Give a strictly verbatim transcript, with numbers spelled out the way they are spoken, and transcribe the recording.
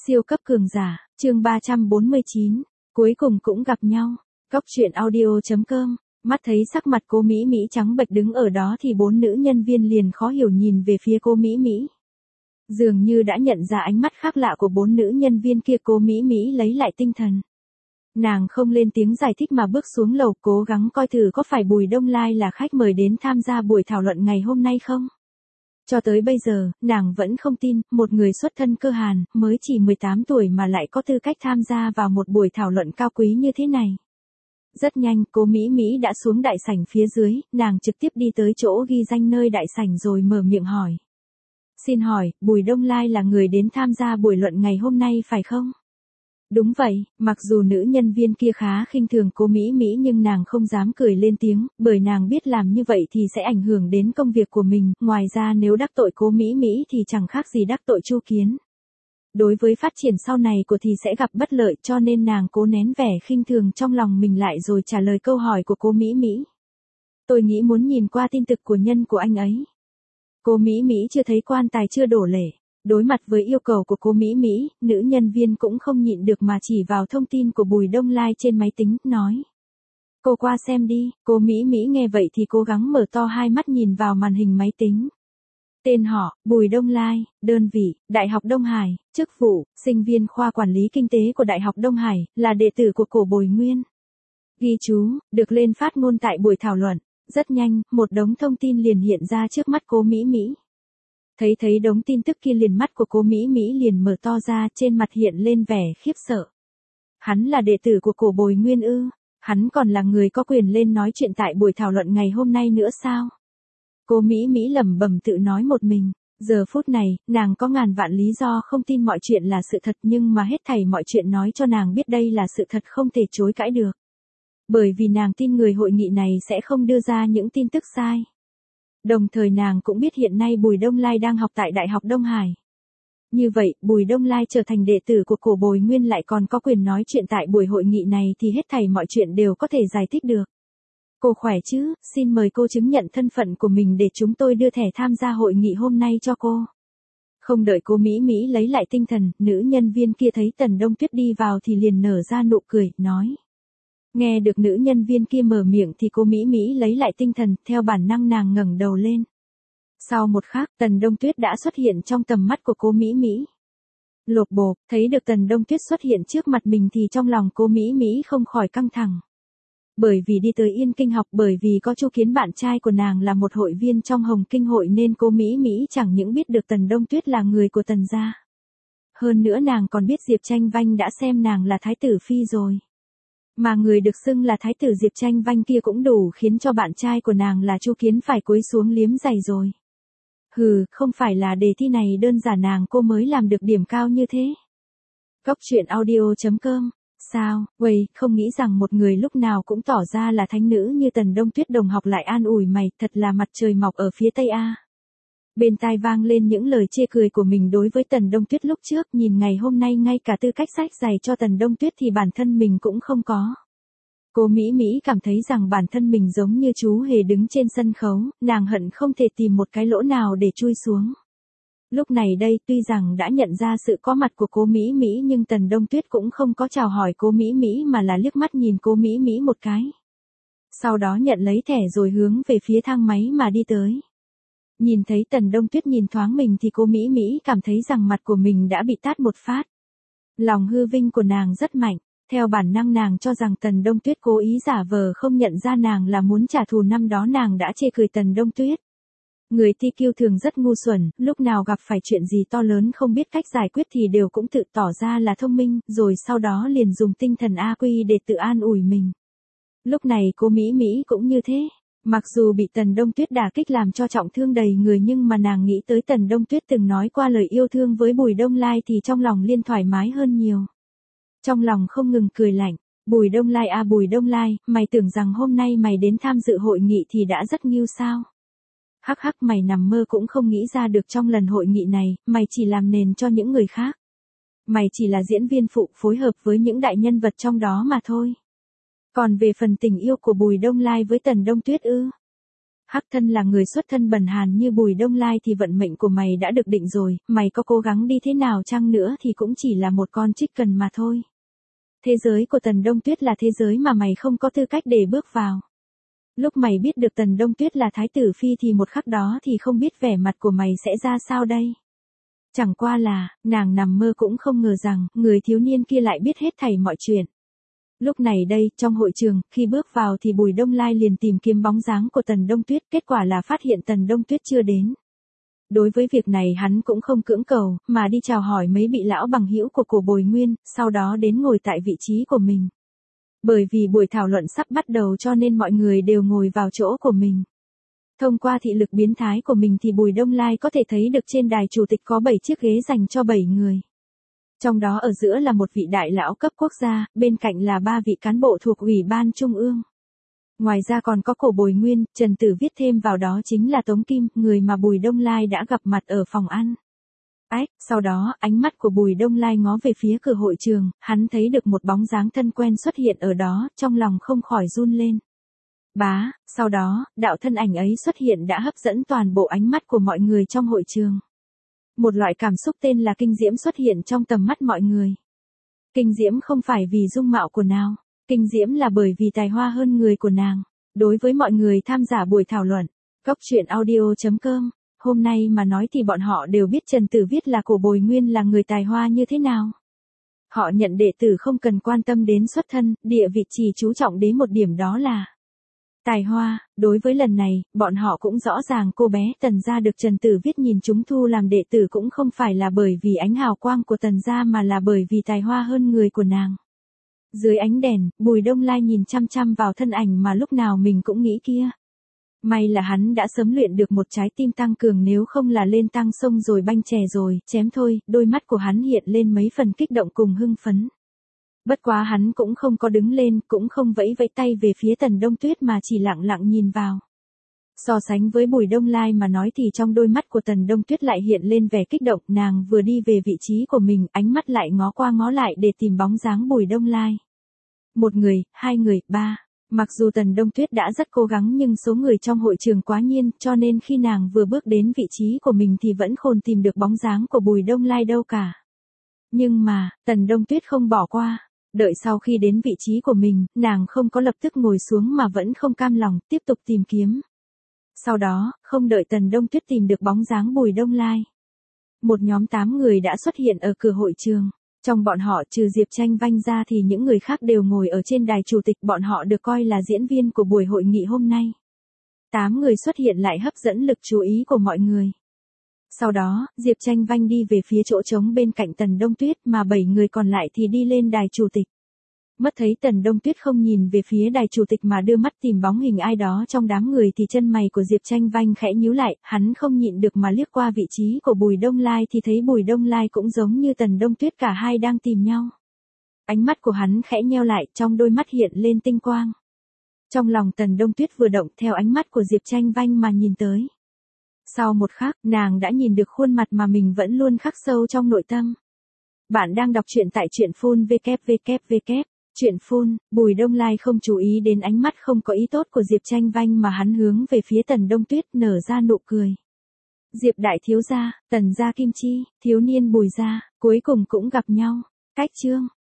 Siêu cấp cường giả, chương ba trăm bốn mươi chín, cuối cùng cũng gặp nhau. Cóc truyện audio chấm com, mắt thấy sắc mặt cô Mỹ Mỹ trắng bệch đứng ở đó thì bốn nữ nhân viên liền khó hiểu nhìn về phía cô Mỹ Mỹ. Dường như đã nhận ra ánh mắt khác lạ của bốn nữ nhân viên kia, cô Mỹ Mỹ lấy lại tinh thần. Nàng không lên tiếng giải thích mà bước xuống lầu, cố gắng coi thử có phải Bùi Đông Lai là khách mời đến tham gia buổi thảo luận ngày hôm nay không. Cho tới bây giờ, nàng vẫn không tin, một người xuất thân cơ hàn, mới chỉ mười tám tuổi mà lại có tư cách tham gia vào một buổi thảo luận cao quý như thế này. Rất nhanh, cô Mỹ Mỹ đã xuống đại sảnh phía dưới, nàng trực tiếp đi tới chỗ ghi danh nơi đại sảnh rồi mở miệng hỏi. Xin hỏi, Bùi Đông Lai là người đến tham gia buổi luận ngày hôm nay phải không? Đúng vậy, mặc dù nữ nhân viên kia khá khinh thường cô Mỹ Mỹ nhưng nàng không dám cười lên tiếng, bởi nàng biết làm như vậy thì sẽ ảnh hưởng đến công việc của mình, ngoài ra nếu đắc tội cô Mỹ Mỹ thì chẳng khác gì đắc tội Chu Kiến. Đối với phát triển sau này của thì sẽ gặp bất lợi, cho nên nàng cố nén vẻ khinh thường trong lòng mình lại rồi trả lời câu hỏi của cô Mỹ Mỹ. Tôi nghĩ muốn nhìn qua tin tức của nhân của anh ấy. Cô Mỹ Mỹ chưa thấy quan tài chưa đổ lệ. Đối mặt với yêu cầu của cô Mỹ Mỹ, nữ nhân viên cũng không nhịn được mà chỉ vào thông tin của Bùi Đông Lai trên máy tính, nói. Cô qua xem đi, cô Mỹ Mỹ nghe vậy thì cố gắng mở to hai mắt nhìn vào màn hình máy tính. Tên họ, Bùi Đông Lai, đơn vị, Đại học Đông Hải, chức vụ, sinh viên khoa quản lý kinh tế của Đại học Đông Hải, là đệ tử của cổ Bồi Nguyên. Ghi chú, được lên phát ngôn tại buổi thảo luận. Rất nhanh, một đống thông tin liền hiện ra trước mắt cô Mỹ Mỹ. Thấy thấy đống tin tức kia liền mắt của cô Mỹ Mỹ liền mở to ra, trên mặt hiện lên vẻ khiếp sợ. Hắn là đệ tử của cổ Bồi Nguyên ư? Hắn còn là người có quyền lên nói chuyện tại buổi thảo luận ngày hôm nay nữa sao? Cô Mỹ Mỹ lẩm bẩm tự nói một mình. Giờ phút này, nàng có ngàn vạn lý do không tin mọi chuyện là sự thật, nhưng mà hết thảy mọi chuyện nói cho nàng biết đây là sự thật không thể chối cãi được. Bởi vì nàng tin người hội nghị này sẽ không đưa ra những tin tức sai. Đồng thời nàng cũng biết hiện nay Bùi Đông Lai đang học tại Đại học Đông Hải. Như vậy, Bùi Đông Lai trở thành đệ tử của cổ Bồi Nguyên lại còn có quyền nói chuyện tại buổi hội nghị này thì hết thảy mọi chuyện đều có thể giải thích được. Cô khỏe chứ, xin mời cô chứng nhận thân phận của mình để chúng tôi đưa thẻ tham gia hội nghị hôm nay cho cô. Không đợi cô Mỹ Mỹ lấy lại tinh thần, nữ nhân viên kia thấy Tần Đông Tuyết đi vào thì liền nở ra nụ cười, nói. Nghe được nữ nhân viên kia mở miệng thì cô Mỹ Mỹ lấy lại tinh thần, theo bản năng nàng ngẩng đầu lên. Sau một khắc, Tần Đông Tuyết đã xuất hiện trong tầm mắt của cô Mỹ Mỹ. Lột bột, thấy được Tần Đông Tuyết xuất hiện trước mặt mình thì trong lòng cô Mỹ Mỹ không khỏi căng thẳng. Bởi vì đi tới Yên Kinh học, bởi vì có Chu Kiến bạn trai của nàng là một hội viên trong Hồng Kinh hội nên cô Mỹ Mỹ chẳng những biết được Tần Đông Tuyết là người của Tần gia. Hơn nữa nàng còn biết Diệp Tranh Vanh đã xem nàng là thái tử phi rồi. Mà người được xưng là thái tử Diệp Tranh Vanh kia cũng đủ khiến cho bạn trai của nàng là Chu Kiến phải cúi xuống liếm giày rồi. Hừ, không phải là đề thi này đơn giản nàng cô mới làm được điểm cao như thế. Cóc truyện audio chấm com. Sao, Uầy, không nghĩ rằng một người lúc nào cũng tỏ ra là thánh nữ như Tần Đông Tuyết đồng học lại an ủi mày, thật là mặt trời mọc ở phía tây a. Bên tai vang lên những lời chê cười của mình đối với Tần Đông Tuyết lúc trước, nhìn ngày hôm nay ngay cả tư cách sách giày cho Tần Đông Tuyết thì bản thân mình cũng không có. Cô Mỹ Mỹ cảm thấy rằng bản thân mình giống như chú hề đứng trên sân khấu, nàng hận không thể tìm một cái lỗ nào để chui xuống. Lúc này đây, tuy rằng đã nhận ra sự có mặt của cô Mỹ Mỹ nhưng Tần Đông Tuyết cũng không có chào hỏi cô Mỹ Mỹ mà là liếc mắt nhìn cô Mỹ Mỹ một cái. Sau đó nhận lấy thẻ rồi hướng về phía thang máy mà đi tới. Nhìn thấy Tần Đông Tuyết nhìn thoáng mình thì cô Mỹ Mỹ cảm thấy rằng mặt của mình đã bị tát một phát. Lòng hư vinh của nàng rất mạnh, theo bản năng nàng cho rằng Tần Đông Tuyết cố ý giả vờ không nhận ra nàng là muốn trả thù năm đó nàng đã chê cười Tần Đông Tuyết. Người ti kiêu thường rất ngu xuẩn, lúc nào gặp phải chuyện gì to lớn không biết cách giải quyết thì đều cũng tự tỏ ra là thông minh, rồi sau đó liền dùng tinh thần A Quy để tự an ủi mình. Lúc này cô Mỹ Mỹ cũng như thế. Mặc dù bị Tần Đông Tuyết đả kích làm cho trọng thương đầy người nhưng mà nàng nghĩ tới Tần Đông Tuyết từng nói qua lời yêu thương với Bùi Đông Lai thì trong lòng liên thoải mái hơn nhiều. Trong lòng không ngừng cười lạnh, Bùi Đông Lai à Bùi Đông Lai, mày tưởng rằng hôm nay mày đến tham dự hội nghị thì đã rất nghiêu sao? Hắc hắc mày nằm mơ cũng không nghĩ ra được trong lần hội nghị này, mày chỉ làm nền cho những người khác. Mày chỉ là diễn viên phụ phối hợp với những đại nhân vật trong đó mà thôi. Còn về phần tình yêu của Bùi Đông Lai với Tần Đông Tuyết ư? Hắc thân là người xuất thân bần hàn như Bùi Đông Lai thì vận mệnh của mày đã được định rồi, mày có cố gắng đi thế nào chăng nữa thì cũng chỉ là một con chicken mà thôi. Thế giới của Tần Đông Tuyết là thế giới mà mày không có tư cách để bước vào. Lúc mày biết được Tần Đông Tuyết là thái tử phi thì một khắc đó thì không biết vẻ mặt của mày sẽ ra sao đây. Chẳng qua là, nàng nằm mơ cũng không ngờ rằng, người thiếu niên kia lại biết hết thảy mọi chuyện. Lúc này đây, trong hội trường, khi bước vào thì Bùi Đông Lai liền tìm kiếm bóng dáng của Tần Đông Tuyết, kết quả là phát hiện Tần Đông Tuyết chưa đến. Đối với việc này hắn cũng không cưỡng cầu, mà đi chào hỏi mấy vị lão bằng hữu của cổ Bồi Nguyên, sau đó đến ngồi tại vị trí của mình. Bởi vì buổi thảo luận sắp bắt đầu cho nên mọi người đều ngồi vào chỗ của mình. Thông qua thị lực biến thái của mình thì Bùi Đông Lai có thể thấy được trên đài chủ tịch có bảy chiếc ghế dành cho bảy người. Trong đó ở giữa là một vị đại lão cấp quốc gia, bên cạnh là ba vị cán bộ thuộc Ủy ban Trung ương. Ngoài ra còn có cổ Bồi Nguyên, Trần Tử viết thêm vào đó chính là Tống Kim, người mà Bùi Đông Lai đã gặp mặt ở phòng ăn. Ách, sau đó, ánh mắt của Bùi Đông Lai ngó về phía cửa hội trường, hắn thấy được một bóng dáng thân quen xuất hiện ở đó, trong lòng không khỏi run lên. Bá, sau đó, đạo thân ảnh ấy xuất hiện đã hấp dẫn toàn bộ ánh mắt của mọi người trong hội trường. Một loại cảm xúc tên là kinh diễm xuất hiện trong tầm mắt mọi người. Kinh diễm không phải vì dung mạo của nào, kinh diễm là bởi vì tài hoa hơn người của nàng. Đối với mọi người tham gia buổi thảo luận, Cốc truyện audio chấm com, hôm nay mà nói thì bọn họ đều biết Trần Tử Viết là cổ Bồi Nguyên là người tài hoa như thế nào. Họ nhận đệ tử không cần quan tâm đến xuất thân, địa vị, chỉ chú trọng đến một điểm đó là tài hoa. Đối với lần này, bọn họ cũng rõ ràng cô bé Tần gia được Trần Tử Viết nhìn chúng thu làm đệ tử cũng không phải là bởi vì ánh hào quang của Tần gia mà là bởi vì tài hoa hơn người của nàng. Dưới ánh đèn, Bùi Đông Lai nhìn chăm chăm vào thân ảnh mà lúc nào mình cũng nghĩ kia. May là hắn đã sớm luyện được một trái tim tăng cường, nếu không là lên tăng sông rồi banh chè rồi, chém thôi. Đôi mắt của hắn hiện lên mấy phần kích động cùng hưng phấn. Bất quá hắn cũng không có đứng lên, cũng không vẫy vẫy tay về phía Tần Đông Tuyết mà chỉ lặng lặng nhìn vào. So sánh với Bùi Đông Lai mà nói thì trong đôi mắt của Tần Đông Tuyết lại hiện lên vẻ kích động, nàng vừa đi về vị trí của mình, ánh mắt lại ngó qua ngó lại để tìm bóng dáng Bùi Đông Lai. Một người, hai người, ba. Mặc dù Tần Đông Tuyết đã rất cố gắng nhưng số người trong hội trường quá nhiên, cho nên khi nàng vừa bước đến vị trí của mình thì vẫn không tìm được bóng dáng của Bùi Đông Lai đâu cả. Nhưng mà, Tần Đông Tuyết không bỏ qua. Đợi sau khi đến vị trí của mình, nàng không có lập tức ngồi xuống mà vẫn không cam lòng, tiếp tục tìm kiếm. Sau đó, không đợi Tần Đông Tuyết tìm được bóng dáng Bùi Đông Lai. Một nhóm tám người đã xuất hiện ở cửa hội trường. Trong bọn họ trừ Diệp Tranh Vanh ra thì những người khác đều ngồi ở trên đài chủ tịch, bọn họ được coi là diễn viên của buổi hội nghị hôm nay. Tám người xuất hiện lại hấp dẫn lực chú ý của mọi người. Sau đó, Diệp Tranh Vanh đi về phía chỗ trống bên cạnh Tần Đông Tuyết mà bảy người còn lại thì đi lên đài chủ tịch. Mất thấy Tần Đông Tuyết không nhìn về phía đài chủ tịch mà đưa mắt tìm bóng hình ai đó trong đám người thì chân mày của Diệp Tranh Vanh khẽ nhíu lại, hắn không nhịn được mà liếc qua vị trí của Bùi Đông Lai thì thấy Bùi Đông Lai cũng giống như Tần Đông Tuyết, cả hai đang tìm nhau. Ánh mắt của hắn khẽ nheo lại, trong đôi mắt hiện lên tinh quang. Trong lòng Tần Đông Tuyết vừa động theo ánh mắt của Diệp Tranh Vanh mà nhìn tới. Sau một khắc, nàng đã nhìn được khuôn mặt mà mình vẫn luôn khắc sâu trong nội tâm. Bạn đang đọc truyện tại truyện phun vê kép vê kép vê kép. Truyện phun, Bùi Đông Lai không chú ý đến ánh mắt không có ý tốt của Diệp Tranh Vanh mà hắn hướng về phía Tần Đông Tuyết nở ra nụ cười. Diệp đại thiếu gia, Tần gia Kim Chi, thiếu niên Bùi gia, cuối cùng cũng gặp nhau. Cách chương.